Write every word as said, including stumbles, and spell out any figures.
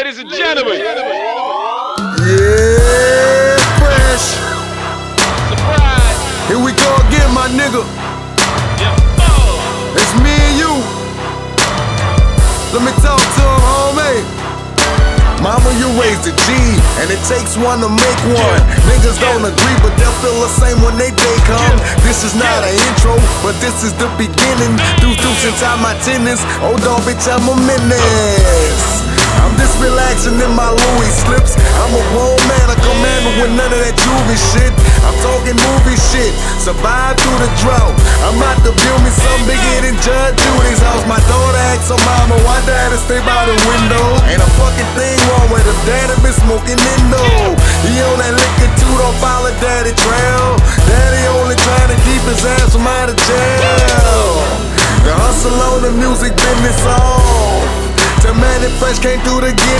ladies and gentlemen. Yeah, fresh. Surprise. Here we go again, my nigga. Yeah, oh. It's me and you. Let me talk to him, homie. Mama, you raised a G, and it takes one to make one. Niggas don't agree, but they'll feel the same when they day come. This is not an intro, but this is the beginning. Deuce deuce inside my tennis. Oh dog, bitch, I'm a menace. I'm just relaxing in my Louis slips. I'm a grown man, a commander with none of that juvie shit. I'm talking movie shit. Survive through the drought. I'm out to build me something bigger than Judge Judy's house. My daughter asks her mama, why daddy stay by the window? Ain't a fucking thing wrong with him. Daddy been smoking Indo. He on that liquor too, don't follow daddy trail. Daddy only trying to keep his ass from out of jail. The hustle on the music business off. The man that fresh came through to get